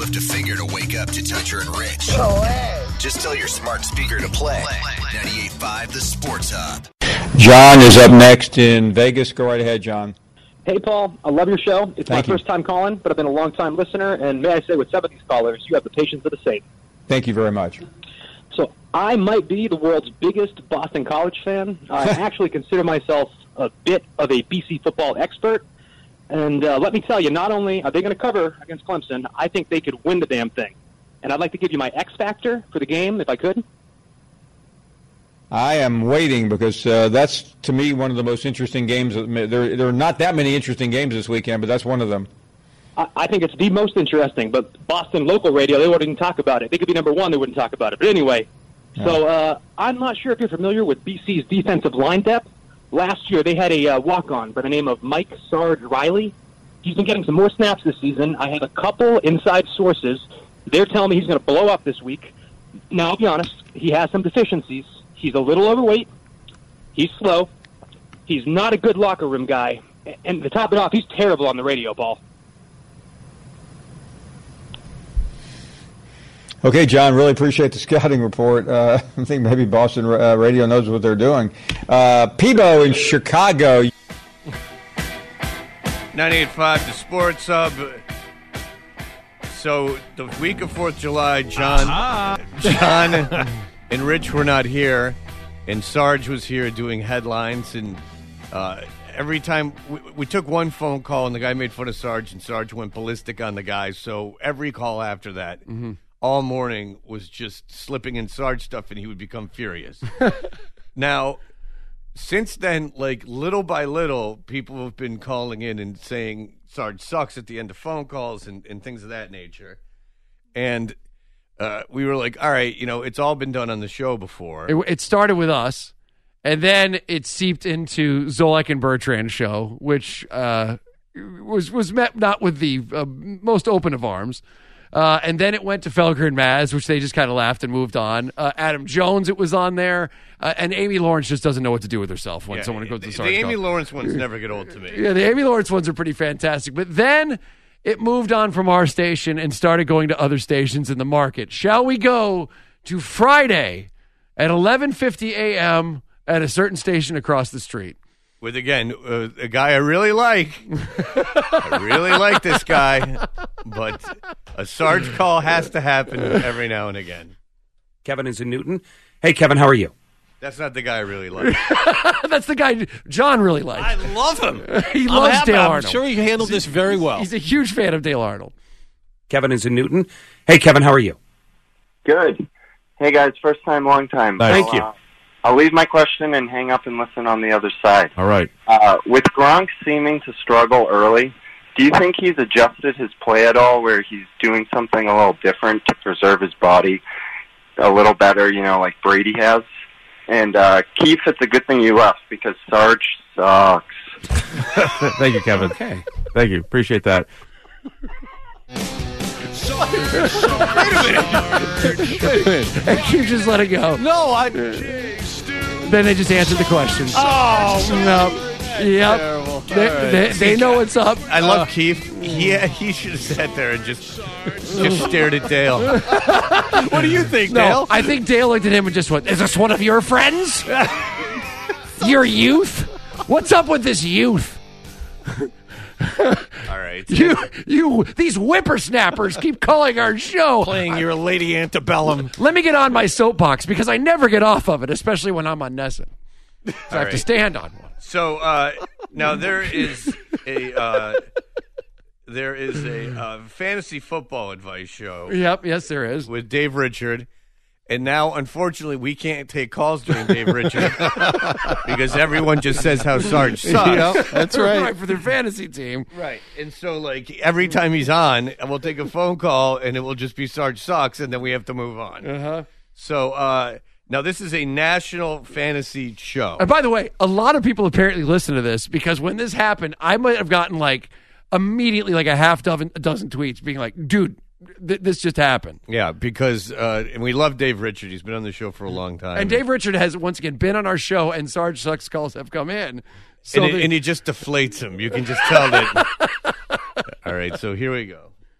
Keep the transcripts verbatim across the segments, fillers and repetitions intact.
lift a finger to wake up to Toucher and Rich. No way. Just tell your smart speaker to play. ninety-eight point five The Sports Hub. John is up next in Vegas. Go right ahead, John. Hey, Paul. I love your show. It's Thank my you. first time calling, but I've been a long-time listener, and may I say with some of these callers, you have the patience of a saint. Thank you very much. So I might be the world's biggest Boston College fan. I actually consider myself a bit of a B C football expert. And uh, let me tell you, not only are they going to cover against Clemson, I think they could win the damn thing. And I'd like to give you my X factor for the game, if I could. I am waiting because uh, that's, to me, one of the most interesting games. There, there are not that many interesting games this weekend, but that's one of them. I, I think it's the most interesting. But Boston local radio, they wouldn't even talk about it. They could be number one, they wouldn't talk about it. But anyway, yeah. so uh, I'm not sure if you're familiar with B C's defensive line depth. Last year, they had a uh, walk-on by the name of Mike Sarge Riley. He's been getting some more snaps this season. I have a couple inside sources. They're telling me he's going to blow up this week. Now, I'll be honest, he has some deficiencies. He's a little overweight. He's slow. He's not a good locker room guy. And to top it off, he's terrible on the radio, Paul. Okay, John, really appreciate the scouting report. Uh, I think maybe Boston uh, Radio knows what they're doing. Uh, Peebo in Chicago. ninety-eight point five The Sports Hub. So the week of fourth of July, John, uh-huh. John and Rich were not here, and Sarge was here doing headlines. And uh, every time we, we took one phone call, and the guy made fun of Sarge, and Sarge went ballistic on the guy. So every call after that, mm-hmm. all morning was just slipping in Sarge stuff, and he would become furious. Now, since then, like little by little, people have been calling in and saying Sarge sucks at the end of phone calls and, and things of that nature. And uh, we were like, all right, you know, it's all been done on the show before. It, it started with us, and then it seeped into Zolak and Bertrand's show, which uh, was was met not with the uh, most open of arms. Uh, and then it went to Felger and Maz, which they just kind of laughed and moved on. Uh, Adam Jones, it was on there. Uh, and Amy Lawrence just doesn't know what to do with herself when yeah, someone goes to the, Sarge. The Amy call. Lawrence ones never get old to me. Yeah, the Amy Lawrence ones are pretty fantastic. But then it moved on from our station and started going to other stations in the market. Shall we go to Friday at eleven fifty a.m. at a certain station across the street? With, again, uh, a guy I really like. I really like this guy. But a Sarge call has to happen every now and again. Kevin is in Newton. Hey, Kevin, how are you? That's not the guy I really like. That's the guy John really likes. I love him. He I'm loves happy. Dale I'm Arnold. sure he handled this very well. He's a huge fan of Dale Arnold. Kevin is in Newton. Hey, Kevin, how are you? Good. Hey, guys, first time, long time. Nice. Thank I'll, you. Uh, I'll leave my question and hang up and listen on the other side. All right. Uh, with Gronk seeming to struggle early, do you think he's adjusted his play at all where he's doing something a little different to preserve his body a little better, you know, like Brady has? And, uh, Keith, it's a good thing you left because Sarge sucks. Thank you, Kevin. Okay. Thank you. Appreciate that. And Q just let it go. No, I... Then they just answered the questions. Oh, no. Yep. Terrible. They, All right. they, they know what's up. I love Keith. He, he should have sat there and just just stared at Dale. What do you think, No, Dale? I think Dale looked at him and just went, is this one of your friends? Your youth? What's up with this youth? All right. You, you, these whippersnappers keep calling our show. Playing your Lady Antebellum. Let me get on my soapbox because I never get off of it, especially when I'm on Nesson. So I have right. to stand on one. So uh, now there is a uh, there is a uh, fantasy football advice show. Yep, yes, there is. With Dave Richard. And now, unfortunately, we can't take calls during Dave Richard because everyone just says how Sarge sucks. Yep, that's right. Right, for their fantasy team. Right. And so, like, every time he's on, we'll take a phone call, and it will just be Sarge sucks, and then we have to move on. Uh-huh. So, uh, now this is a national fantasy show. And by the way, a lot of people apparently listen to this because when this happened, I might have gotten, like, immediately, like, a half dozen, a dozen tweets being like, dude, th- this just happened. Yeah, because uh, and we love Dave Richard. He's been on the show for a long time. And Dave Richard has, once again, been on our show, and Sarge Sucks calls have come in. So and, it, the- and he just deflates him. You can just tell that. All right, so here we go.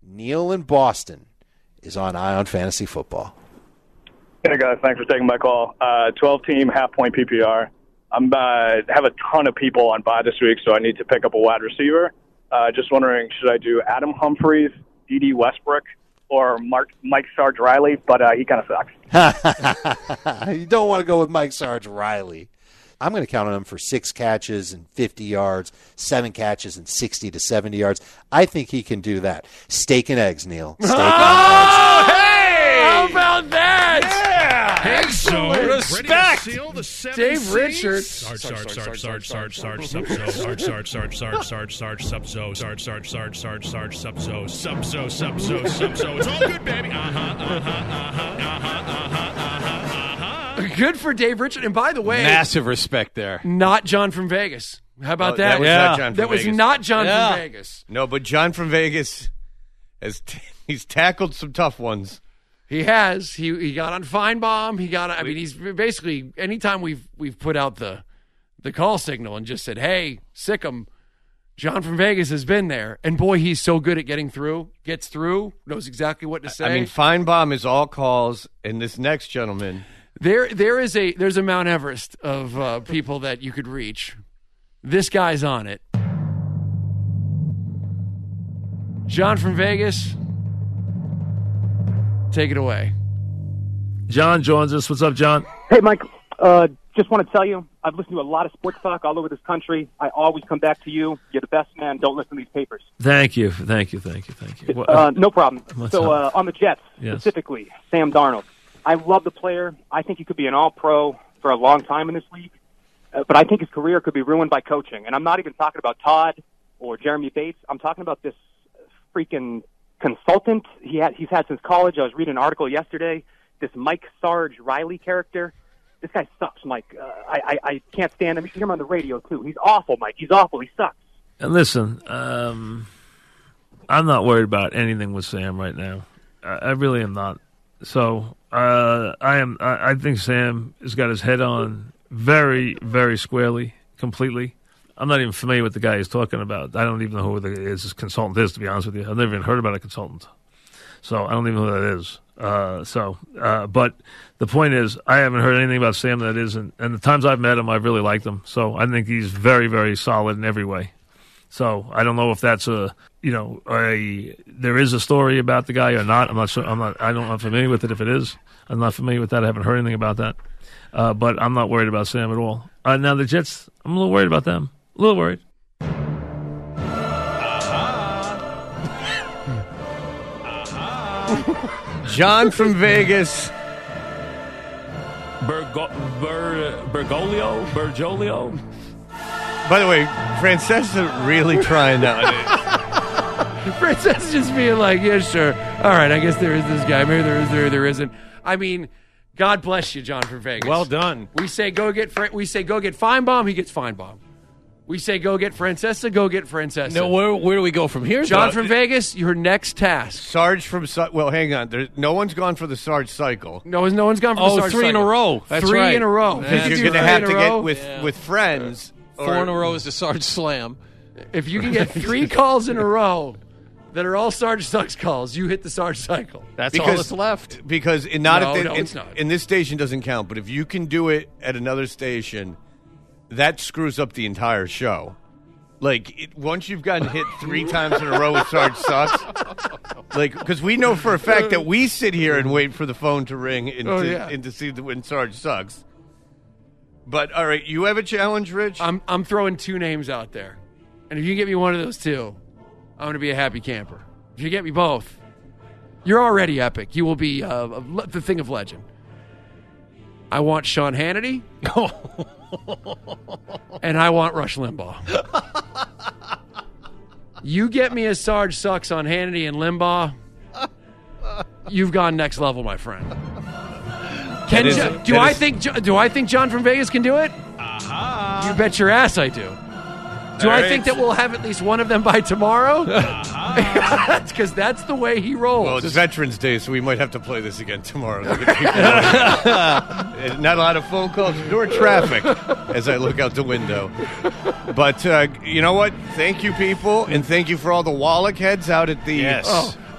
Neil in Boston is on Eye on Fantasy Football. Hey guys, thanks for taking my call. Uh, twelve team half point P P R. I'm uh, have a ton of people on bye this week, so I need to pick up a wide receiver. Uh, just wondering, should I do Adam Humphries, D D Westbrook, or Mark, Mike Sarge Riley? But uh, he kind of sucks. You don't want to go with Mike Sarge Riley. I'm going to count on him for six catches and fifty yards, seven catches and sixty to seventy yards. I think he can do that. Steak and eggs, Neil. Steak oh, and eggs. Hey! How about that? Yeah! Excellent. Respect. Dave Richards. Sarge, Sarge, Sarge, Sarge, Sarge, Sarge, Subzo, Sarge, Sarge, Sarge, Sarge, Sarge, Sarge, Subzo, Sarge, Sarge, Sarge, Sarge, Sarge, Subzo, Subzo, Subzo, Subzo. It's all good, baby. Uh-huh, uh-huh, uh-huh, uh-huh, uh-huh, uh-huh. Good for Dave Richards. And by the way, Massive respect there. not John from Vegas. How about Oh, that? that was Yeah. not John from That was Vegas. not John Yeah. from Vegas. No, but John from Vegas has t- he's tackled some tough ones. He has. He he got on Feinbaum. He got. I mean, he's basically anytime we've we've put out the the call signal and just said, "Hey, sick 'em." John from Vegas has been there, and boy, he's so good at getting through. Gets through. Knows exactly what to say. I mean, Feinbaum is all calls, and this next gentleman. there there is a there's a Mount Everest of uh, people that you could reach. This guy's on it. John from Vegas, take it away. John joins us. What's up, John? Hey, Mike. Uh, just want to tell you, I've listened to a lot of sports talk all over this country. I always come back to you. You're the best man. Don't listen to these papers. Thank you. Thank you. Thank you. Thank you. What- Uh, no problem. What's So uh, up? on the Jets, Yes. specifically, Sam Darnold. I love the player. I think he could be an all-pro for a long time in this league. Uh, but I think his career could be ruined by coaching. And I'm not even talking about Todd or Jeremy Bates. I'm talking about this freaking consultant he had, he's had since college. I was reading an article yesterday. This Mike Sarge Riley character. This guy sucks, Mike. Uh, I, I, I can't stand him. You should hear him on the radio, too. He's awful, Mike. He's awful. He sucks. And listen, um, I'm not worried about anything with Sam right now. I, I really am not. So uh, I am. I, I think Sam has got his head on very, very squarely, completely. I'm not even familiar with the guy he's talking about. I don't even know who the, his consultant is, to be honest with you. I've never even heard about a consultant. So I don't even know who that is. Uh, so, uh, but the point is, I haven't heard anything about Sam that isn't. And the times I've met him, I've really liked him. So I think he's very, very solid in every way. So I don't know if that's a, you know, a there is a story about the guy or not. I'm not sure. I'm not. I don't. I'm familiar with it. If it is, I'm not familiar with that. I haven't heard anything about that. Uh, but I'm not worried about Sam at all. Uh, now the Jets, I'm a little worried about them. A little worried. John from Vegas. Bergo, Ber, Bergoglio? Bergoglio? By the way, Francesa really trying nowadays. Princess just being like, yeah, sure. All right, I guess there is this guy. Maybe there is, there, there isn't. I mean, God bless you, John from Vegas. Well done. We say go get Fra- we say go get Feinbaum, he gets Feinbaum. We say go get Francesa, go get Francesa. No, where where do we go from here? John John? from Vegas, your next task. Sarge from Su- well, hang on. There's no one's gone for the Sarge cycle. No, no one's gone for Oh, the Sarge three in cycle. a row. That's three right. in a row. Yeah. Because If you're you going to do have three to in a get row, with Yeah. with friends. Four or- in a row is the Sarge Slam. If you can get three calls in a row that are all Sarge sucks calls, you hit the Sarge cycle. That's all Because, that's left. because in not No, at the, no, in, it's not. in this station doesn't count. But if you can do it at another station, that screws up the entire show. Like it, once you've gotten hit three times in a row with Sarge sucks, like because we know for a fact that we sit here and wait for the phone to ring and, Oh, to, yeah. and to see the, when Sarge sucks. But all right, you have a challenge, Rich. I'm I'm throwing two names out there, and if you get me one of those two, I'm going to be a happy camper. If you get me both, you're already epic. You will be uh, a le- the thing of legend. I want Sean Hannity, and I want Rush Limbaugh. You get me a Sarge sucks on Hannity and Limbaugh, you've gone next level, my friend. Can is- Jo- do that I is- think Jo- do I think John from Vegas can do it? Aha. You bet your ass I do. Do All I right. think that we'll have at least one of them by tomorrow? Because that's the way he rolls. Well, it's Veterans Day, so we might have to play this again tomorrow. Look at people. Not a lot of phone calls nor traffic as I look out the window. But uh, you know what? Thank you, people, and thank you for all the Wallach heads out at the Yes. Oh,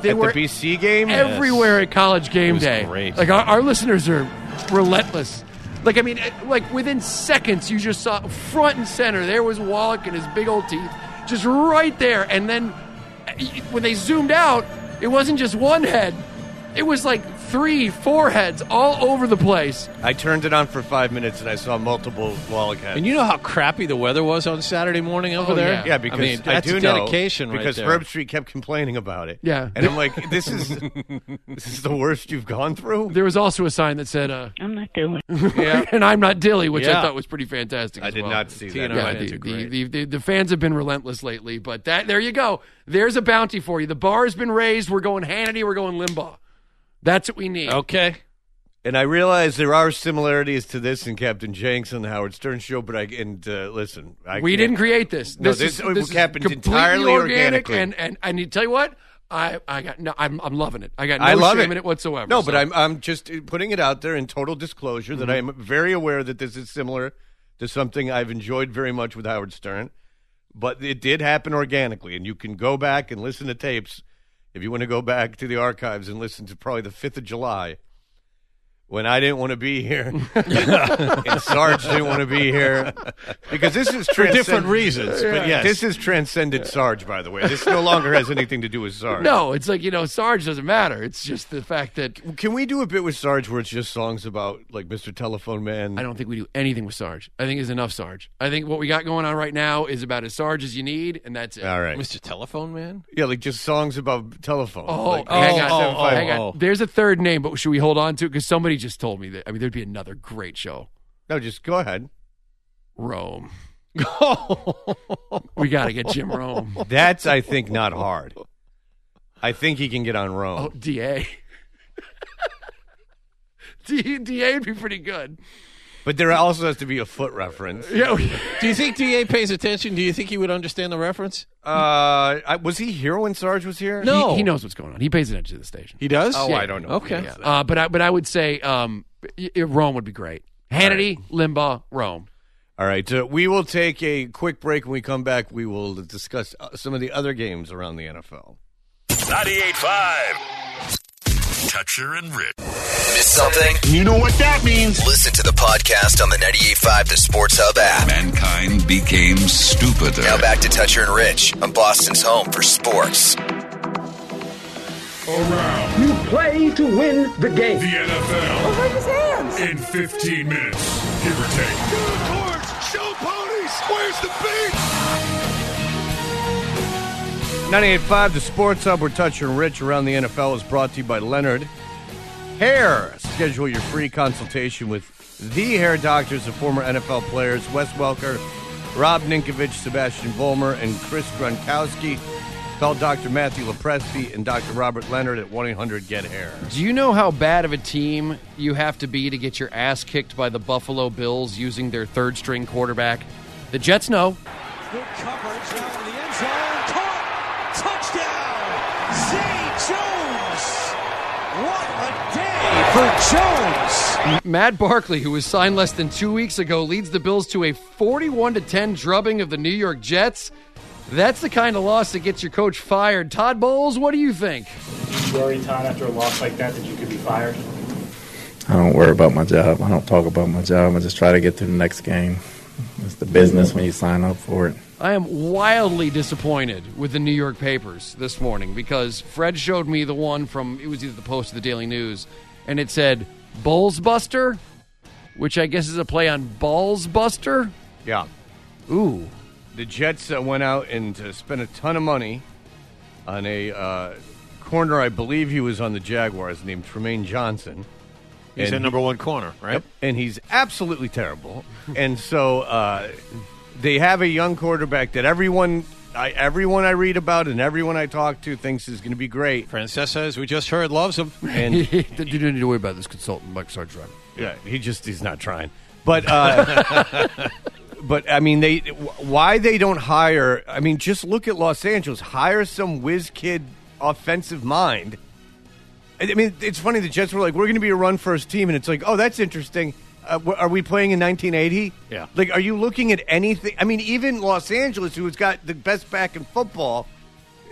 They at were the B C game? everywhere at College Game It was Day. great. Like our, our listeners are relentless. Like I mean, like within seconds, you just saw front and center. There was Wallach and his big old teeth, just right there. And then when they zoomed out, it wasn't just one head; it was like three, four heads all over the place. I turned it on for five minutes and I saw multiple Wallach heads. And you know how crappy the weather was on Saturday morning over Oh, there? yeah. Yeah, because I, mean, I that's do know dedication right because there. Herb Street kept complaining about it. Yeah. and I'm like, this is this is the worst you've gone through. There was also a sign that said, uh, I'm not doing Yeah. and I'm not Dilly, which I Yeah. thought was pretty fantastic. I as did well. not see T that. and R Yeah, fans the, are the, great. the, the, the fans have been relentless lately, but that there you go. There's a bounty for you. The bar has been raised. We're going Hannity. We're going Limbaugh. That's what we need. Okay. And I realize there are similarities to this in Captain Jenks and the Howard Stern show, but I and uh, listen, I we can't- didn't create this. No, This, this, is, it this happened is completely entirely organic, organically. and and I need to tell you what. I, I got no. I'm I'm loving it. I got no I love shame it. in it whatsoever. No, so. but I'm I'm just putting it out there in total disclosure that I Mm-hmm. am very aware that this is similar to something I've enjoyed very much with Howard Stern, but it did happen organically, and you can go back and listen to tapes if you want to go back to the archives and listen to probably the fifth of July. When I didn't want to be here, and Sarge didn't want to be here, because this is For transcend- different reasons, but yes. This has transcended Sarge, by the way. This no longer has anything to do with Sarge. no, it's like you know, Sarge doesn't matter. It's just the fact that Can we do a bit with Sarge where it's just songs about, like, Mister Telephone Man? I don't think we do anything with Sarge. I think it's enough Sarge. I think what we got going on right now is about as Sarge as you need, and that's it. All right. Mister Telephone Man? Yeah, like just songs about telephone. Oh, like, hang on, oh, oh, hang on. oh. There's a third name, but should we hold on to it? Because somebody just told me that. I mean, there'd be another great show. No, just go ahead. Rome. We got to get Jim Rome. That's, I think, not hard. I think he can get on Oh, Rome. D A. D- DA would be pretty good. But there also has to be a foot reference. Yeah. Do you think D A pays attention? Do you think he would understand the reference? Uh, I, was he here when Sarge was here? No. He, he knows what's going on. He pays attention to the station. He does? Oh, Yeah. I don't know. Okay. Yeah. Uh, but I, but I would say um, y- y- Rome would be great. Hannity, Limbaugh, Rome. All right. Uh, we will take a quick break. When we come back, we will discuss uh, some of the other games around the N F L. ninety-eight point five. Toucher and Rich. Miss something? You know what that means. Listen to the podcast on the ninety-eight point five The Sports Hub app. Mankind became stupider. Now back to Toucher and Rich on Boston's home for sports. Around You play to win the game. the N F L Raise his hands. in fifteen minutes, give or take. Unicorns, show ponies, where's the beat? ninety-eight point five The Sports Hub, where Toucher and Rich around the N F L is brought to you by Leonard Hair. Schedule your free consultation with the hair doctors of former N F L players Wes Welker, Rob Ninkovich, Sebastian Vollmer, and Chris Gronkowski. Call Doctor Matthew Lepresti and Doctor Robert Leonard at one eight hundred get hair. Do you know how bad of a team you have to be to get your ass kicked by the Buffalo Bills using their third string quarterback? The Jets know. Good coverage now in the end zone. Caught. Touchdown. Zay Jones. What a day for Jones. Matt Barkley, who was signed less than two weeks ago, leads the Bills to a forty-one to ten drubbing of the New York Jets. That's the kind of loss that gets your coach fired. Todd Bowles, what do you think? You worry, Todd, after a loss like that, that you could be fired? I don't worry about my job. I don't talk about my job. I just try to get to the next game. It's the business when you sign up for it. I am wildly disappointed with the New York papers this morning because Fred showed me the one from, it was either the Post or the Daily News, and it said Bowles Buster, which I guess is a play on Balls Buster. Yeah. Ooh. The Jets uh, went out and uh, spent a ton of money on a uh, corner. I believe he was on the Jaguars, named Tremaine Johnson. He's And the number one corner, right? Yep, and he's absolutely terrible. And so uh, they have a young quarterback that everyone, I, everyone I read about and everyone I talk to thinks is going to be great. Francesa, as we just heard, loves him. And you don't need to worry about this consultant, Mike Sartre. yeah, he just he's not trying. But uh, but I mean, they why they don't hire? I mean, just look at Los Angeles. Hire some whiz kid offensive mind. I mean, it's funny. The Jets were like, "We're going to be a run-first team," and it's like, "Oh, that's interesting." Uh, are we playing in nineteen eighty? Yeah. Like, are you looking at anything? I mean, even Los Angeles, who's got the best back in football,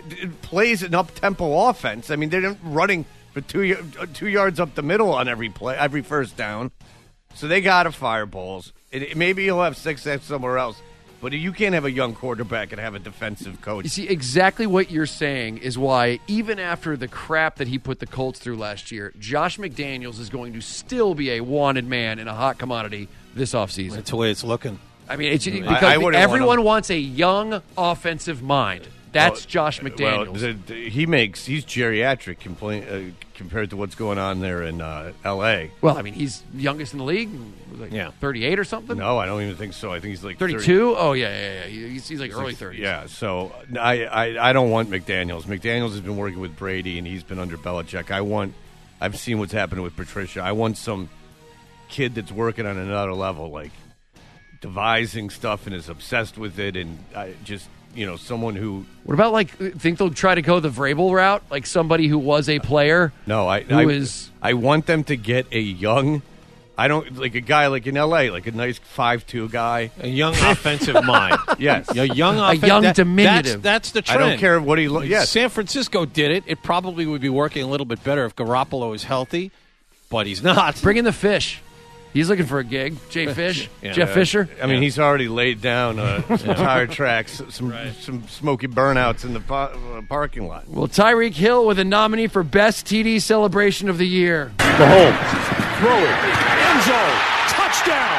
it plays an up-tempo offense. I mean, they're not running for two two yards up the middle on every play, every first down. So they got to fire Bowles. It, it, maybe he'll have success somewhere else. But you can't have a young quarterback and have a defensive coach. You see, exactly what you're saying is why, even after the crap that he put the Colts through last year, Josh McDaniels is going to still be a wanted man and a hot commodity this offseason. That's the way it's looking. I mean, it's, because I, I everyone want wants a young offensive mind. That's well, Josh McDaniels. Well, the, the, he makes he's geriatric complain, uh, compared to what's going on there in uh, L A. Well, I mean, he's youngest in the league. Like yeah, thirty-eight or something. No, I don't even think so. I think he's like thirty-two. Oh yeah, yeah, yeah. He's, he's like he's early thirties. Yeah. So I, I, I don't want McDaniels. McDaniels has been working with Brady, and he's been under Belichick. I want. I've seen what's happening with Patricia. I want some kid that's working on another level, like devising stuff and is obsessed with it, and I just. You know, someone who... What about, like, think they'll try to go the Vrabel route? Like somebody who was a player? No, I... Who I, is... I want them to get a young... I don't... Like a guy like in L A, like a nice five two guy. A young offensive mind. Yes. A young A young that, diminutive. That's, that's the I trend. don't care what he... Lo- yes. San Francisco did it. It probably would be working a little bit better if Garoppolo is healthy, but he's not. Bring in the Fish. He's looking for a gig. Jay Fish, yeah. Jeff Uh, Fisher. I mean, he's already laid down uh, some tire tracks, some Right. some smoky burnouts in the pa- uh, parking lot. Well, Tyreek Hill with a nominee for Best T D Celebration of the Year. Mahomes throwing end zone touchdown.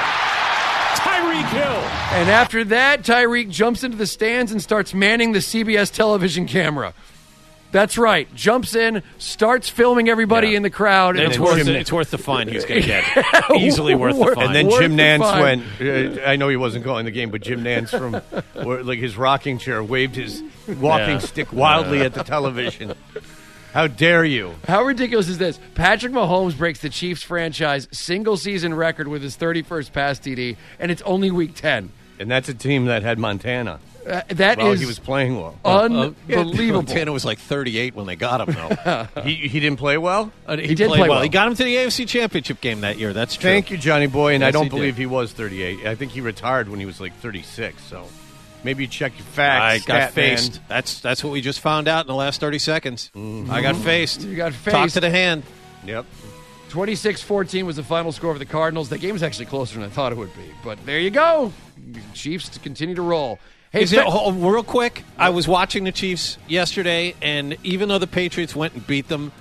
Tyreek Hill. And after that, Tyreek jumps into the stands and starts manning the C B S television camera. That's right. Jumps in, starts filming everybody Yeah. in the crowd. It's And worth, Jim- the, it's worth the fine he's going to get. Easily worth the Worth- fine. And then Worth Jim the Nance fine. went. Uh, I know he wasn't calling the game, but Jim Nance from where, like his rocking chair waved his walking Yeah. stick wildly at the television. How dare you? How ridiculous is this? Patrick Mahomes breaks the Chiefs franchise single-season record with his thirty-first pass T D, and it's only Week ten. And that's a team that had Montana. Uh, that well, is he was playing well. unbelievable. Montana was like thirty-eight when they got him, though. he he didn't play well. Uh, he, He did played play well. well. He got him to the A F C Championship game that year. That's true. Thank you, Johnny Boy. And Yes, I don't he believe did. he was thirty-eight. I think he retired when he was like thirty-six. So maybe check your I facts. got stat man. faced. That's that's what we just found out in the last thirty seconds. I got faced. You got Talk faced. to the hand. Yep. twenty-six fourteen was the final score for the Cardinals. The game was actually closer than I thought it would be. But there you go. Chiefs to continue to roll. Hey, Is it, Fe- oh, real quick, I was watching the Chiefs yesterday, and even though the Patriots went and beat them,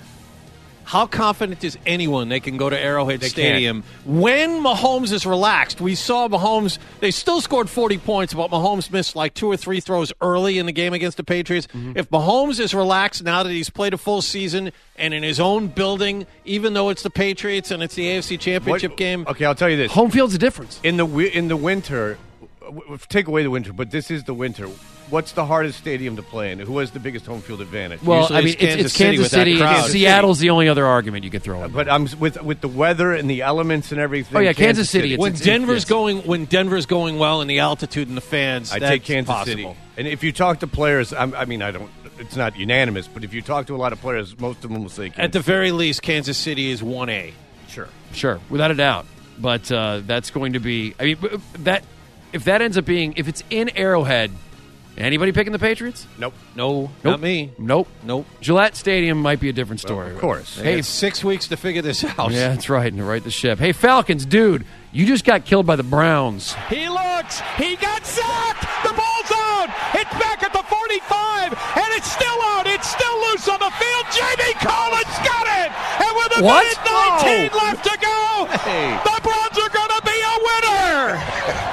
how confident is anyone they can go to Arrowhead They Stadium when Mahomes is relaxed? We saw Mahomes, they still scored forty points, but Mahomes missed like two or three throws early in the game against the Patriots. Mm-hmm. If Mahomes is relaxed now that he's played a full season and in his own building, even though it's the Patriots and it's the A F C Championship What- game, Okay, I'll tell you this. home field's a difference. In the wi- in the winter, w- w- take away the winter, but this is the winter. What's the hardest stadium to play in? Who has the biggest home field advantage? Well, Usually I mean, it's it's, Kansas it's City Kansas with that City. crowd. and Seattle's the only other argument you could throw in. But I'm s- with with the weather and the elements and everything. Oh, yeah, Kansas City, it's- when it's- Denver's it's- going when Denver's going well and the altitude and the fans, I that's take Kansas possible. City. And if you talk to players, I'm, I mean, I don't. It's not unanimous, but if you talk to a lot of players, most of them will say Kansas At the City. very least, Kansas City is one A. Sure. Sure, without a doubt. But uh, that's going to be. I mean, b- that if that ends up being if it's in Arrowhead, anybody picking the Patriots? Nope. No, Nope. not me. Nope. Nope. Gillette Stadium might be a different story. Of course. Hey, Hey, six weeks to figure this out. yeah, that's right. And right the ship. Hey, Falcons, dude, you just got killed by the Browns. He looks. He got sacked. The ball's out. It's back at the forty-five, and it's still out. It's still loose on the field. Jamie Collins got it. And with a What? minute nineteen Whoa. left to go, Hey. the Browns are going to be a winner.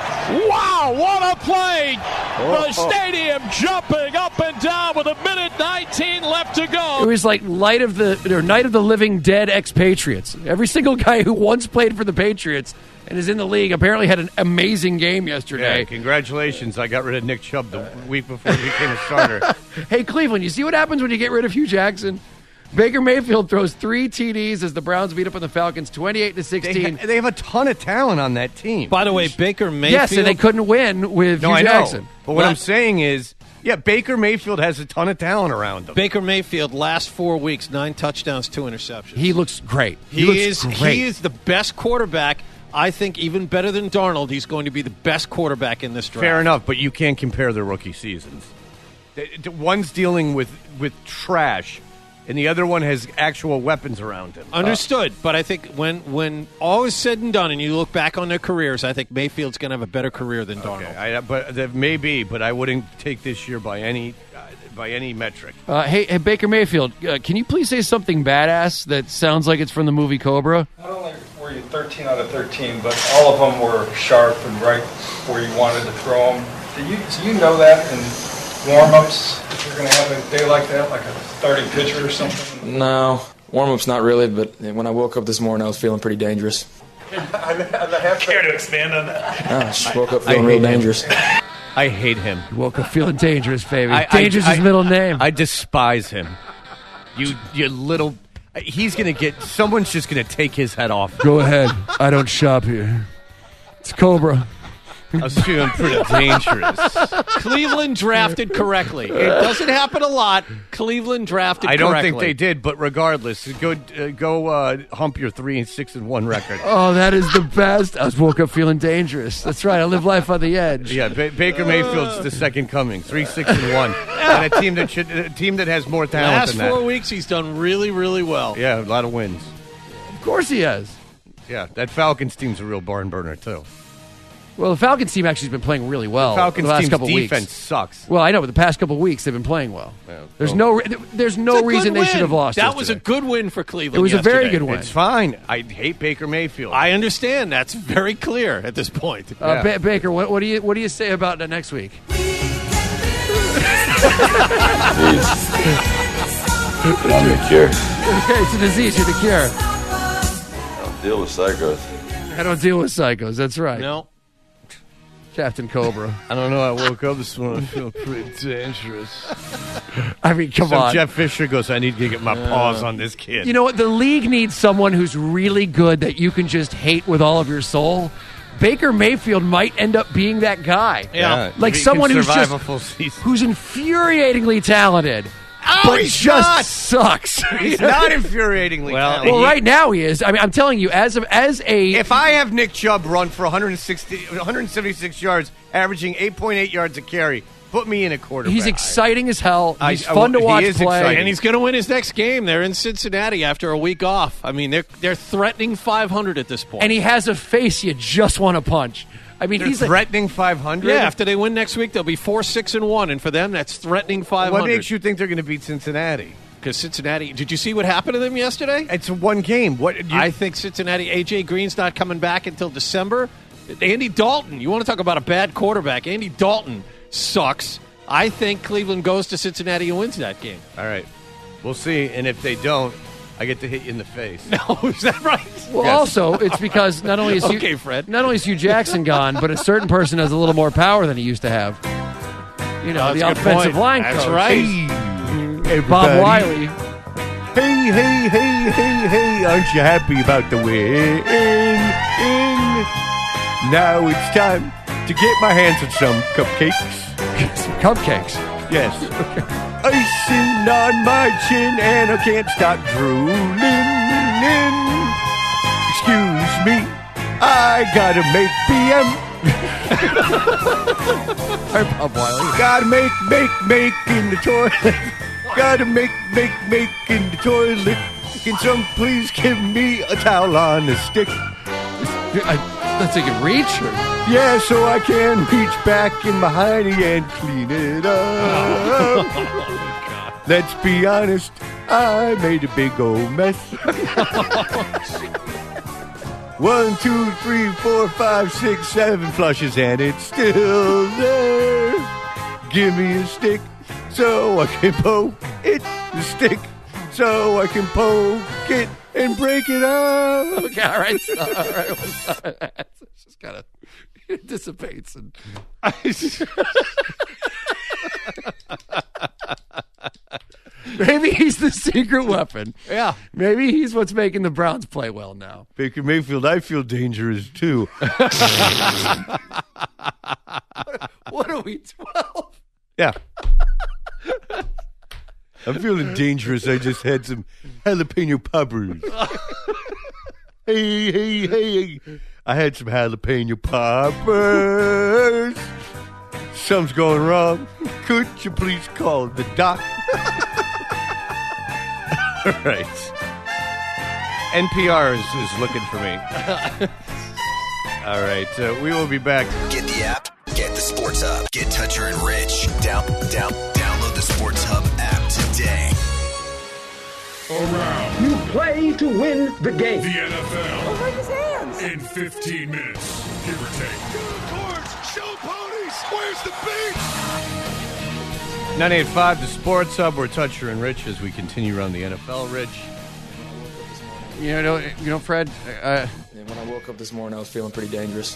Wow, what a play. The stadium jumping up and down with a minute nineteen left to It go. was like light of the or night of the living dead expatriates. Every single guy who once played for the Patriots and is in the league apparently had an amazing game yesterday. Yeah, congratulations. I got rid of Nick Chubb the week before he became a starter. Hey, Cleveland, you see what happens when you get rid of Hugh Jackson? Baker Mayfield throws three T Ds as the Browns beat up on the Falcons twenty-eight to They, sixteen. ha- they have a ton of talent on that team. By the way, Baker Mayfield. Yes, and they couldn't win with no, Hugh I know. Jackson. But what What? I'm saying is, yeah, Baker Mayfield has a ton of talent around him. Baker Mayfield last four weeks, nine touchdowns, two interceptions. He looks great. He, looks is great. he is the best quarterback. I think even better than Darnold. He's going to be the best quarterback in this draft. Fair enough, but you can't compare their rookie seasons. One's dealing with, with trash, and the other one has actual weapons around him. Understood, but I think when when all is said and done, and you look back on their careers, I think Mayfield's going to have a better career than Darnold. Okay, I, but that may be, but I wouldn't take this year by any uh, by any metric. Uh, hey, hey, Baker Mayfield, uh, can you please say something badass that sounds like it's from the movie Cobra? Not only were you thirteen out of thirteen, but all of them were sharp and right where you wanted to throw them. Do you, do you know that in warm-ups, if you're going to have a day like that, like a starting pitcher or something? No, warm-ups not really, but when I woke up this morning, I was feeling pretty dangerous. Care to expand on that? I just woke up feeling real dangerous. I hate him. You woke up feeling dangerous, baby. I, dangerous I, is his middle name. I despise him. You, you little. He's going to get. Someone's just going to take his head off. Go ahead. I don't shop here. It's Cobra. I was feeling pretty dangerous. Cleveland drafted correctly. It doesn't happen a lot. Cleveland drafted I don't correctly. think they did, but regardless, go uh, go uh, hump your three and six and one record. Oh, that is the best. I was woke up feeling dangerous. That's right. I live life on the edge. Yeah, ba- Baker Mayfield's the second coming, three six and one, and a team that should a team that has more talent Last than that. four weeks, he's done really, really well. Yeah, a lot of wins. Of course he has. Yeah, that Falcons team's a real barn burner too. Well, the Falcons team actually has been playing really well. The Falcons the last team's couple defense weeks. sucks. Well, I know, but the past couple of weeks they've been playing well. Yeah, there's well, no, re- there's no It's a reason good they should win. have lost. That yesterday. was a good win for Cleveland. It was yesterday. a very good win. It's fine. I hate Baker Mayfield. I understand. That's very clear at this point. Uh, ba- Baker, what, what do you what do you say about uh, next week? I'm the cure. Okay, it's a disease. You're the cure. I don't deal with psychos. I don't deal with psychos. That's right. No. Captain Cobra. I don't know. I woke up this morning feeling pretty dangerous. I mean, come Some on. Jeff Fisher goes, I need to get my paws on this kid. You know what? The league needs someone who's really good that you can just hate with all of your soul. Baker Mayfield might end up being that guy. Yeah. Like He can someone who's survive just a full season. who's infuriatingly talented. Oh, but he's just not. sucks. He's not infuriatingly Well, talented. Well, right now he is. I mean, I'm telling you, as of, as a If I have Nick Chubb run for one sixty, one seventy-six yards, averaging eight point eight yards a carry, put me in a quarterback. he's exciting as hell. I- He's I- fun to he watch is play. exciting. And he's going to win his next game. They're in Cincinnati after a week off. I mean, they're they're threatening five hundred at this point. And he has a face you just want to punch. I mean, They're he's a, threatening five hundred? yeah, after they win next week, they'll be four six and one, and for them, that's threatening five hundred. What makes you think they're going to beat Cincinnati? Because Cincinnati, did you see what happened to them yesterday? It's one game. What you, I think Cincinnati, A J Green's not coming back until December. Andy Dalton, you want to talk about a bad quarterback? Andy Dalton sucks. I think Cleveland goes to Cincinnati and wins that game. All right. We'll see. And if they don't, I get to hit you in the face. No, is that right? well, Yes. also it's because not only is Hugh, Okay, Fred. not only is Hugh Jackson gone, but a certain person has a little more power than he used to have. You know, That's the a good offensive point. line That's coach. right. Bob Wiley. Hey, hey, hey, hey, hey, aren't you happy about the win? In. Now it's time to get my hands on some cupcakes. Some cupcakes. Yes. Icing on my chin and I can't stop drooling. Excuse me, I gotta make B M. Sorry, Bob Wiley. Gotta make, make, make in the toilet. Gotta make, make, make in the toilet. Can some please give me a towel on a stick? I, that's like a reach? Or? Yeah, so I can reach back in my hiney and clean it up. Let's be honest, I made a big old mess. One, two, three, four, five, six, seven flushes, and it's still there. Give me a stick so I can poke it. The stick so I can poke it and break it up. Okay, all right. So, all right. It's just kind of it dissipates. And maybe he's the secret weapon. Yeah. Maybe he's what's making the Browns play well now. Baker Mayfield, I feel dangerous too. What are we, twelve? Yeah. I'm feeling dangerous. I just had some jalapeno poppers. Hey, hey, hey. I had some jalapeno poppers. Something's going wrong. Could you please call the doc? All right. N P R is, is looking for me. All right. Uh, we will be back. Get the app. Get the Sports Hub. Get Toucher and Rich. Down, down, download the Sports Hub app today. Around. You play to win the game. The N F L. Over his hands. In fifteen minutes, give or take. Go Cards, show ponies. Where's the beach? nine eighty-five, the Sports Hub. We're Toucher and Rich as we continue around the N F L. Rich. You know, you know, Fred. Uh, Yeah, when I woke up this morning, I was feeling pretty dangerous.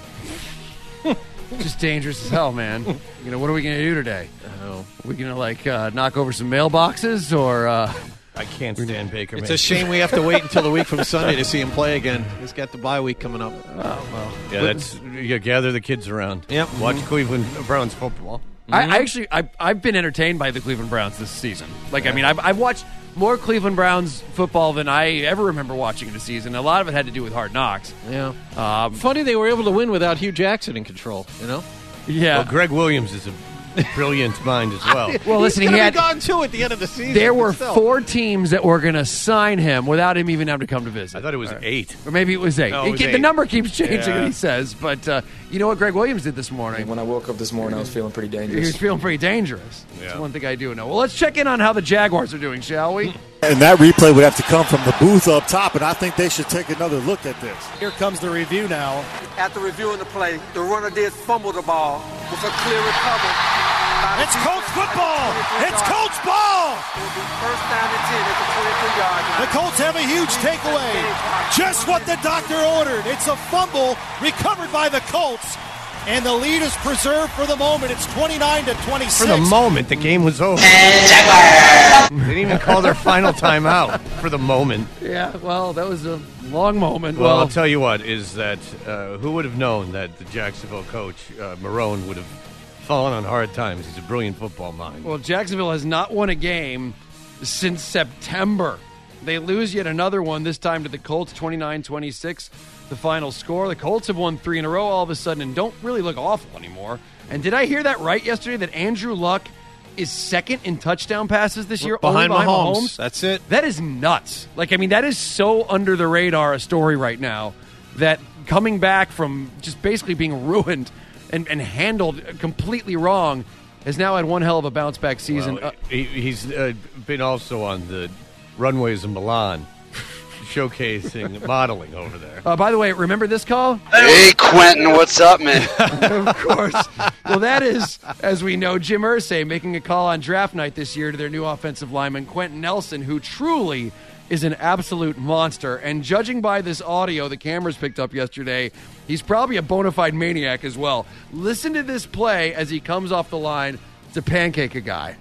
just dangerous as hell, man. You know, what are we gonna do today? Oh. Are we gonna like uh, knock over some mailboxes or? Uh, I can't stand Baker. It's a shame we have to wait until the week from Sunday to see him play again. He's got the bye week coming up. Oh well. Yeah, that's you gather the kids around. Yep. Watch Mhm. Cleveland Browns football. I, I actually, I, I've been entertained by the Cleveland Browns this season. Like, I mean, I've, I've watched more Cleveland Browns football than I ever remember watching in a season. A lot of it had to do with Hard Knocks. Yeah. Um, Funny they were able to win without Hugh Jackson in control, you know? Yeah. Well, Greg Williams is a brilliant mind as well. Well, listen, He's he gonna had be gone too at the end of the season. There were but still. four teams that were going to sign him without him even having to come to visit. I thought it was eight. Or maybe it was eight. No, It it was keep- eight. The number keeps changing, Yeah. he says. But uh, you know what Greg Williams did this morning? When I woke up this morning, I was feeling pretty He was dangerous. feeling pretty dangerous. Yeah. That's one thing I do know. Well, let's check in on how the Jaguars are doing, shall we? And that replay would have to come from the booth up top, and I think they should take another look at this. Here comes the review now. After reviewing the play, the runner did fumble the ball with a clear recovery. It's Colts football! It's Colts ball! It will be first down and ten at the twenty-three yard line. The Colts have a huge takeaway. Just what the doctor ordered. It's a fumble recovered by the Colts, and the lead is preserved for the moment. It's twenty-nine to twenty-six. For the moment, the game was over. They didn't even call their final timeout for the moment. Yeah, well, that was a long moment. Well, Well, I'll tell you what, is that uh, who would have known that the Jacksonville coach, uh, Marone, would have fallen on hard times. He's a brilliant football mind. well, Jacksonville has not won a game since September. They lose yet another one, this time to the Colts, twenty-nine twenty-six, the final score. The Colts have won three in a row all of a sudden and don't really look awful anymore. And did I hear that right yesterday, that Andrew Luck is second in touchdown passes this year? Behind only Mahomes. Mahomes? That's it. That is nuts. Like, I mean, that is so under the radar a story right now that coming back from just basically being ruined and, and handled completely wrong has now had one hell of a bounce back season. Well, Uh, he, he's uh, been also on the runways of Milan, showcasing modeling over there. uh, by the way, remember this call? Hey, Quentin, what's up, man? Of course. Well, that is, as we know, Jim Irsay making a call on draft night this year to their new offensive lineman, Quentin Nelson, who truly is an absolute monster. And judging by this audio the cameras picked up yesterday, he's probably a bona fide maniac as well. Listen to this play as he comes off the line to pancake a guy.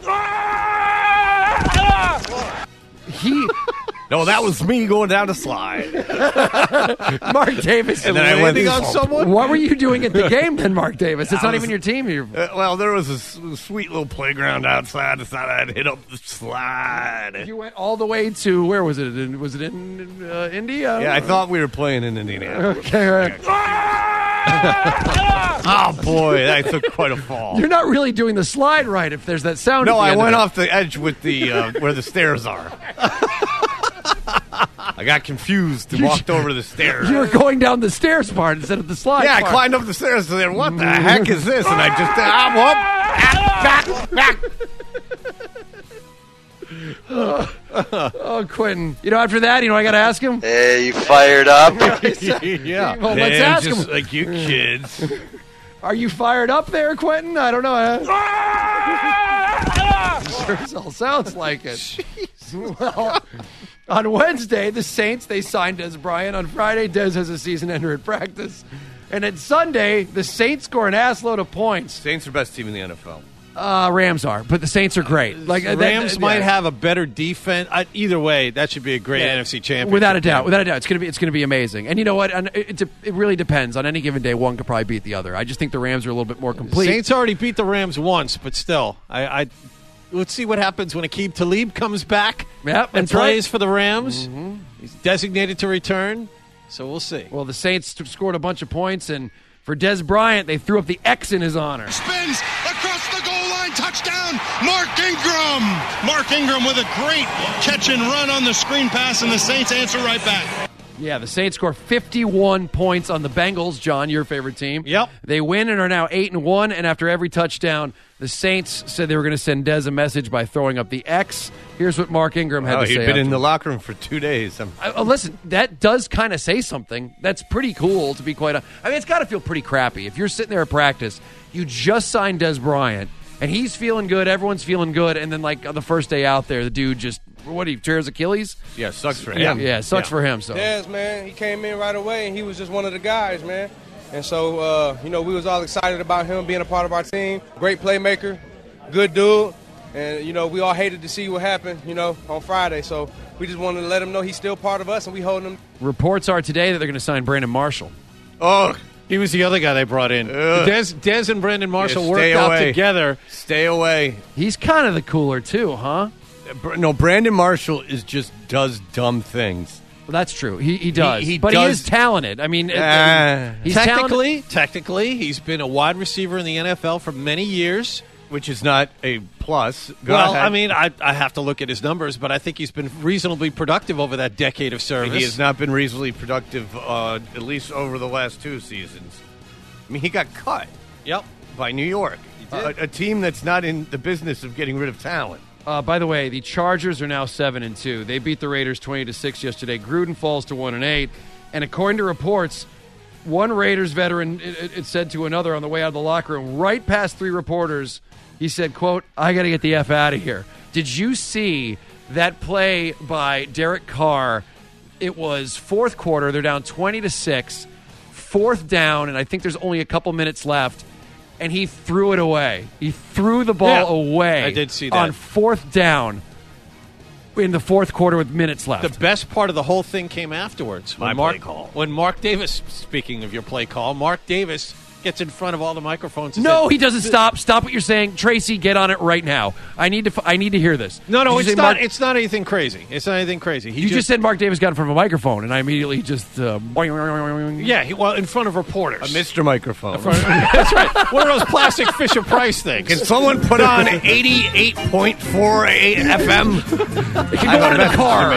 He... No, that was me going down the slide. Mark Davis. And then I went landing on thump. someone? What were you doing at the game then, Mark Davis? It's I not was- even your team. You're... Uh, well, there was a s- sweet little playground outside. Decided I'd hit up the slide. You went all the way to, where was it? In, was it in uh, India? Yeah, I thought we were playing in Indianapolis. Okay, all right. Oh, boy, that took quite a fall. You're not really doing the slide right if there's that sound. No, at the I end went of it. off the edge with the uh, where the stairs are. I got confused and walked over to the stairs. You were going down the stairs part instead of the slide Yeah, I part. climbed up the stairs and then, what the heck is this? And I just, ah, whoop, back, back. oh, oh, Quentin. You know, after that, you know, I got to ask him. Hey, you fired up? Yeah. Well, let's Man, ask just him. like you kids. Are you fired up there, Quentin? I don't know. Sure as hell sounds like it. Well, on Wednesday, the Saints, they signed Dez Bryant. On Friday, Dez has a season ender at practice. And at Sunday, the Saints score an assload of points. Saints are the best team in the N F L. Uh, Rams are, but the Saints are great. Like The that- Rams that- might yeah. have a better defense. I, either way, that should be a great Yeah. N F C championship. Without a doubt, game. without a doubt, it's gonna be it's gonna be amazing. And you know what? And it, it, it really depends. On any given day, one could probably beat the other. I just think the Rams are a little bit more complete. Saints already beat the Rams once, but still, I, I let's see what happens when Aqib Talib comes back Yep, and that's plays right. for the Rams. He's designated to return, so we'll see. Well, the Saints t- scored a bunch of points, and for Dez Bryant, they threw up the X in his honor. Spins across the goal line. sideline, touchdown, Mark Ingram. Mark Ingram with a great catch and run on the screen pass, and the Saints answer right back. Yeah, the Saints score fifty-one points on the Bengals, John, your favorite team. Yep. They win and are now eight and one, and after every touchdown, the Saints said they were going to send Dez a message by throwing up the X. Here's what Mark Ingram had oh, to say. He'd been in after. the locker room for two days. Uh, uh, listen, that does kind of say something. That's pretty cool, to be quite honest. I mean, it's got to feel pretty crappy. If you're sitting there at practice, you just signed Dez Bryant, and he's feeling good, everyone's feeling good, and then, like, on the first day out there, the dude just, what, he tears Achilles? Yeah, sucks for him. Yeah, yeah sucks yeah. for him. So Dez, man, he came in right away, and he was just one of the guys, man. And so, uh, you know, we was all excited about him being a part of our team. Great playmaker, good dude. And, you know, we all hated to see what happened, you know, on Friday. So we just wanted to let him know he's still part of us, and we holding him. Reports are today that they're going to sign Brandon Marshall. Oh, he was the other guy they brought in. Dez, Dez and Brandon Marshall yeah, worked away. out together. Stay away. He's kind of the cooler, too, huh? No, Brandon Marshall is just does dumb things. Well, that's true. He he does. He, he but does. he is talented. I mean, Uh, he's technically, talented. technically, he's been a wide receiver in the N F L for many years. Which is not a plus. Go well, ahead. I mean, I, I have to look at his numbers, but I think he's been reasonably productive over that decade of service. He has not been reasonably productive, uh, at least over the last two seasons. I mean, he got cut. Yep. By New York, a, a team that's not in the business of getting rid of talent. Uh, by the way, the Chargers are now seven and two. They beat the Raiders twenty to six yesterday. Gruden falls to one and eight, and according to reports, one Raiders veteran it, it said to another on the way out of the locker room, right past three reporters, he said, "quote I got to get the f out of here." Did you see that play by Derek Carr? It was fourth quarter. They're down twenty to six, fourth down, and I think there's only a couple minutes left. And he threw it away. He threw the ball yeah, away. I did see that. On fourth down in the fourth quarter with minutes left. The best part of the whole thing came afterwards. When My Mark, play call. When Mark Davis, speaking of your play call, Mark Davis gets in front of all the microphones. And no, says, he doesn't stop. Stop what you're saying. Tracy, get on it right now. I need to f- I need to hear this. No, no, Did you it's say not. Mark- It's not anything crazy. It's not anything crazy. He you just, said Mark Davis got in front of a microphone, and I immediately just... Uh, yeah, he, well, in front of reporters. A Mister Microphone. That's right. One of those plastic Fisher-Price things. Can someone put on eighty-eight point four F M? It can go in the car.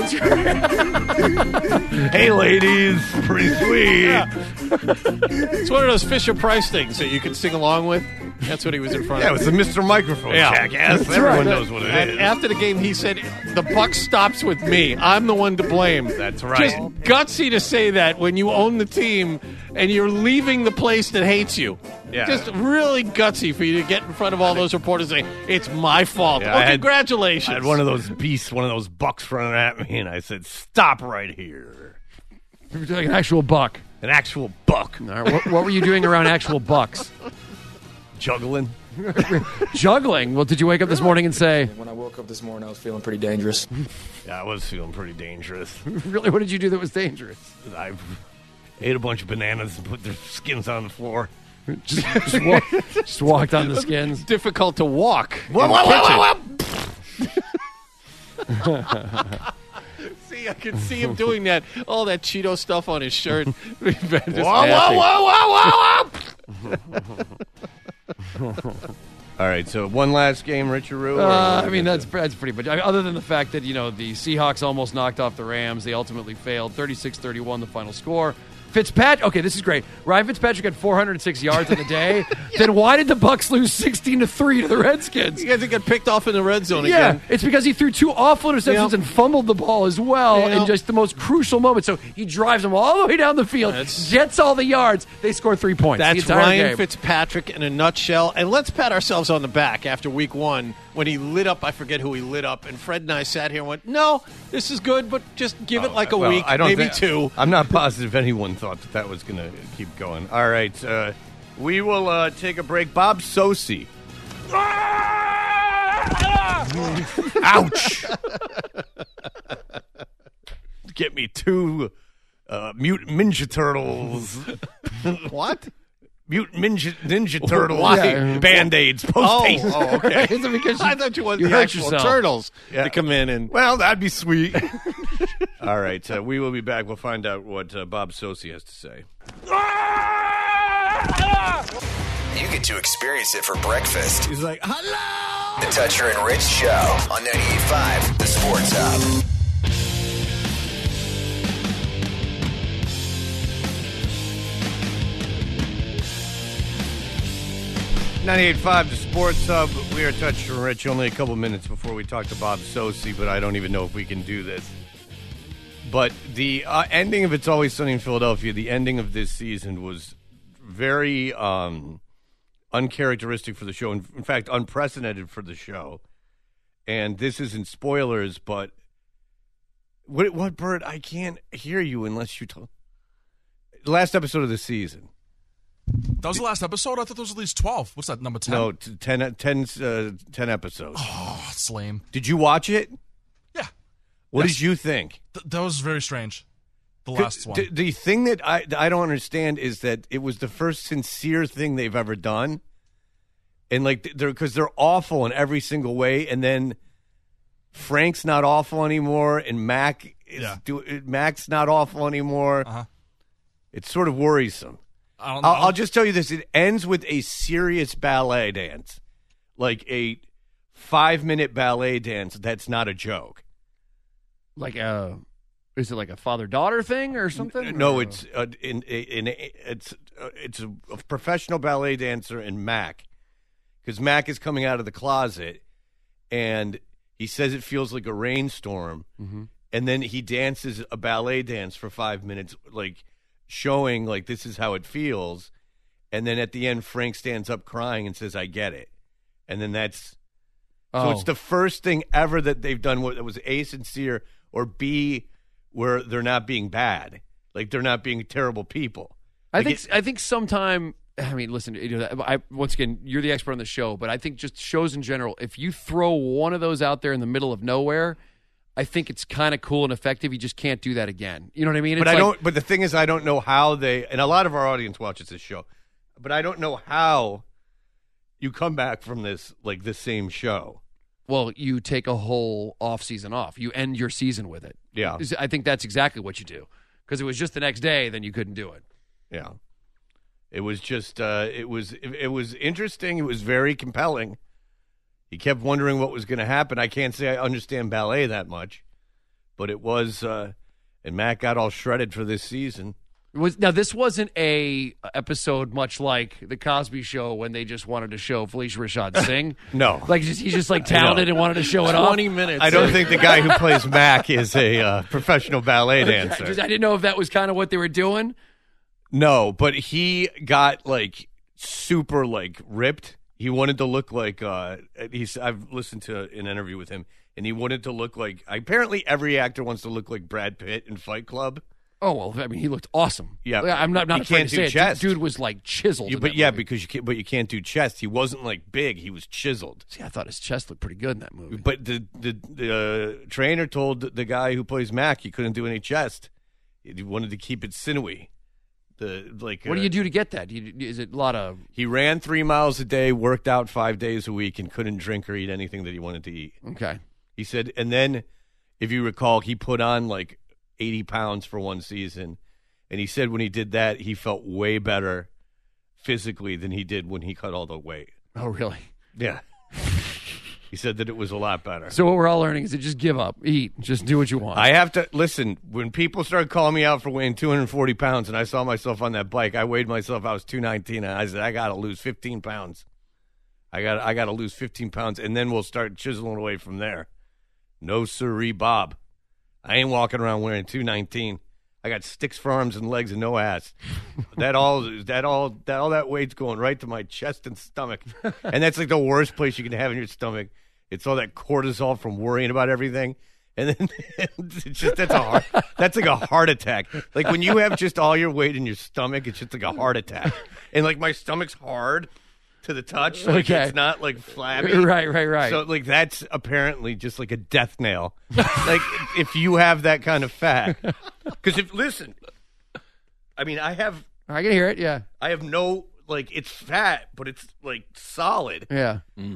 Hey, ladies. Pretty sweet. Yeah. It's one of those Fisher-Price things that you can sing along with. That's what he was in front Yeah, of. it was the Mister Microphone, Yeah. jackass. That's Everyone right. knows what it And is. after the game, he said, the buck stops with me. I'm the one to blame. That's right. Just gutsy to say that when you own the team and you're leaving the place that hates you. Yeah. Just really gutsy for you to get in front of all those reporters and say, it's my fault. Yeah, oh, I had- congratulations. I had one of those beasts, one of those bucks running at me, and I said, stop right here. Like an actual buck. An actual buck. All right, what, what were you doing around actual bucks? Juggling. Juggling? Well, did you wake up this morning and say... When I woke up this morning, I was feeling pretty dangerous. Yeah, I was feeling pretty dangerous. Really? What did you do that was dangerous? I ate a bunch of bananas and put their skins on the floor. Just, just, walk, just walked on the skins. It's difficult to walk. Whoa, in whoa, the whoa, kitchen. whoa, whoa. See, I can see him doing that. All that Cheeto stuff on his shirt. Whoa, whoa, whoa, whoa, whoa, whoa. All right, so one last game, Richard. Uh, I mean, that's that's pretty much. I mean, other than the fact that, you know, the Seahawks almost knocked off the Rams, they ultimately failed. thirty-six thirty-one the final score. Fitzpatrick, okay, this is great. Ryan Fitzpatrick had four hundred six yards on the day. Yeah. Then why did the Bucs lose sixteen to three to the Redskins? Because he got picked off in the red zone yeah, again. it's because he threw two awful interceptions Yep. and fumbled the ball as well Yep. in just the most crucial moment. So he drives them all the way down the field, That's- gets all the yards. They score three points. the That's entire Ryan game. Fitzpatrick in a nutshell. And let's pat ourselves on the back after week one when he lit up. I forget who he lit up. And Fred and I sat here and went, no, this is good, but just give it Oh, like a well, week, I don't maybe think- two. I'm not positive anyone thought that that was going to keep going. All right, uh, we will uh, take a break. Bob Sosi. Ouch! Get me two uh, mutant Ninja Turtles. What? Mutant Ninja, Ninja Turtles Why? Band-Aids. Oh, Post-haste. oh, okay. Is it because you- I thought you wanted you the hurt actual yourself. turtles Yeah. to come in and. Well, that'd be sweet. All right, uh, we will be back. We'll find out what uh, Bob Sosi has to say. you get to experience it for breakfast. He's like, hello! The Toucher and Rich Show on ninety-eight point five, The Sports Hub. ninety-eight point five, The Sports Hub. We are Toucher and Rich. Only a couple minutes before we talk to Bob Socci, but I don't even know if we can do this. But the uh, ending of It's Always Sunny in Philadelphia, the ending of this season was very um, uncharacteristic for the show. In, in fact, unprecedented for the show. And this isn't spoilers, but what, what Bert? I can't hear you unless you talk. Last episode of the season. That was the last episode? I thought there was at least twelve. What's that, number ten? No, t- ten, ten, uh, ten episodes. Oh, it's lame. Did you watch it? Yeah. What Yes. did you think? Th- that was very strange. The last one. The, the thing that I, I don't understand is that it was the first sincere thing they've ever done. And, like, they're because they're awful in every single way. And then Frank's not awful anymore, and Mac is Yeah. do, Mac's not awful anymore. Uh-huh. It's sort of worrisome. I don't know. I'll, I'll just tell you this. It ends with a serious ballet dance. Like a five-minute ballet dance that's not a joke. Like a, is it like a father-daughter thing or something? No, Or- it's uh, in, in, in it's uh, it's a, a professional ballet dancer and Mac, because Mac is coming out of the closet, and he says it feels like a rainstorm, Mhm. and then he dances a ballet dance for five minutes, like showing like this is how it feels, and then at the end Frank stands up crying and says, "I get it," and then that's so Oh. it's the first thing ever that they've done that was A, sincere, or B, where they're not being bad, like they're not being terrible people. I Like think it- I think sometime. I mean, listen. You know, I, once again, you're the expert on the show, but I think just shows in general. If you throw one of those out there in the middle of nowhere, I think it's kind of cool and effective. You just can't do that again. You know what I mean? But It's I like- don't. But the thing is, I don't know how they. And a lot of our audience watches this show, but I don't know how you come back from this like the same show. Well, you take a whole off season off. You end your season with it. Yeah. I think that's exactly what you do. Because it was just the next day, then you couldn't do it. Yeah, it was just. Uh, it was. It, it was interesting. It was very compelling. He kept wondering what was going to happen. I can't say I understand ballet that much, but it was. Uh, and Matt got all shredded for this season. It was now this wasn't a episode much like the Cosby Show when they just wanted to show Felicia Rashad sing. No, like just, he's just like talented and wanted to show it off. twenty minutes. I don't think the guy who plays Mac is a uh, professional ballet dancer. I, just, I didn't know if that was kind of what they were doing. No, but he got like super like ripped. He wanted to look like uh he's I've listened to an interview with him, and he wanted to look like apparently every actor wants to look like Brad Pitt in Fight Club. Oh well, I mean he looked awesome. Yeah, I'm not not he afraid can't to do say chest. it. Dude was like chiseled. You, in but that yeah, movie. because you can't, but you can't do chest. He wasn't like big. He was chiseled. See, I thought his chest looked pretty good in that movie. But the the, the uh, trainer told the guy who plays Mac he couldn't do any chest. He wanted to keep it sinewy. The like. What uh, do you do to get that? Do you, is it a lot of? He ran three miles a day, worked out five days a week, and couldn't drink or eat anything that he wanted to eat. Okay. He said, and then, if you recall, he put on like eighty pounds for one season. And he said when he did that, he felt way better physically than he did when he cut all the weight. Oh, really? Yeah. He said that it was a lot better. So what we're all learning is to just give up, eat, just do what you want. I have to, listen, when people started calling me out for weighing two hundred forty pounds and I saw myself on that bike, I weighed myself, I was two nineteen, and I said, I got to lose fifteen pounds. I got I got to lose fifteen pounds, and then we'll start chiseling away from there. No siree, Bob. I ain't walking around wearing two nineteen. I got sticks for arms and legs and no ass. that all that all that all that weight's going right to my chest and stomach. And that's like the worst place you can have in your stomach. It's all that cortisol from worrying about everything. And then it's just that's a heart, that's like a heart attack. Like when you have just all your weight in your stomach, it's just like a heart attack. And like my stomach's hard to the touch. Like Okay. it's not like flabby. Right, right, right. So like that's apparently just like a death nail. Like if you have that kind of fat. Because if listen, I mean I have I can hear it. Yeah. I have no like it's fat, but it's like solid. Yeah.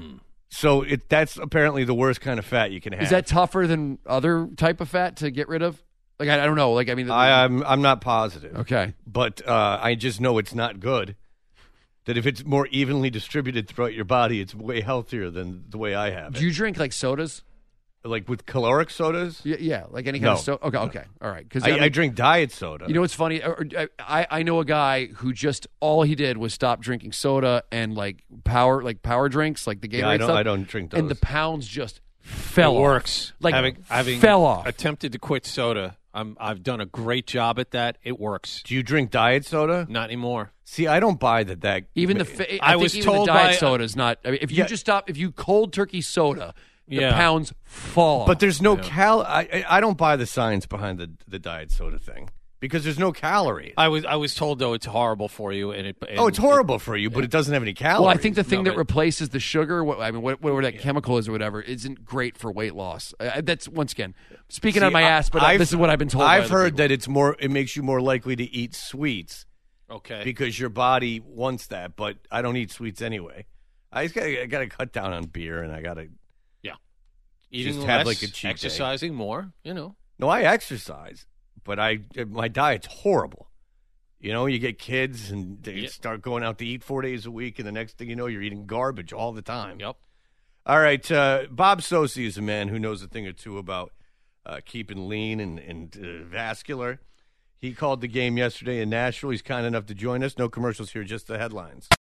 So it that's apparently the worst kind of fat you can have. Is that tougher than other type of fat to get rid of? Like I, I don't know. Like I mean, the, I, I'm I'm not positive. Okay. But uh, I just know it's not good. that if it's more evenly distributed throughout your body, it's way healthier than the way I have it. Do you drink like sodas? Like with caloric sodas? Yeah, yeah like any kind No. of soda. Okay, okay, all right. Because I, I drink diet soda. You know what's funny? Or- or- I I know a guy who just all he did was stop drinking soda and like power like power drinks, like the Gatorade Yeah, I don't- stuff. I don't drink And the those. pounds just fell it off. works. Like having, having fell off. attempted to quit soda, I'm, I've done a great job at that. It works. Do you drink diet soda? Not anymore. See, I don't buy that. That Even the fa- I, I think was even told the diet by- soda is not. I mean, if you Yeah. just stop, if you cold turkey soda, the Yeah. pounds fall. off. But there's no cal. I I I don't buy the science behind the the diet soda thing because there's no calories. I was I was told though it's horrible for you, and it. And oh, it's horrible for you, but it doesn't have any calories. Well, I think the thing No, that but- replaces the sugar, what, I mean, what, whatever that chemical is or whatever, isn't great for weight loss. Uh, that's once again speaking See, on my I- ass, but uh, I've- this is what I've been told. by I've other heard people. that it's more. It makes you more likely to eat sweets. Okay. Because your body wants that, but I don't eat sweets anyway. I just gotta, I gotta cut down on beer, and I gotta Yeah. Eating just less, have like a cheat day. exercising more. You know. No, I exercise, but I my diet's horrible. You know, you get kids and they Yeah. start going out to eat four days a week, and the next thing you know, you're eating garbage all the time. Yep. All right, uh, Bob Sosi is a man who knows a thing or two about uh, keeping lean and, and uh, vascular. He called the game yesterday in Nashville. He's kind enough to join us. No commercials here, just the headlines.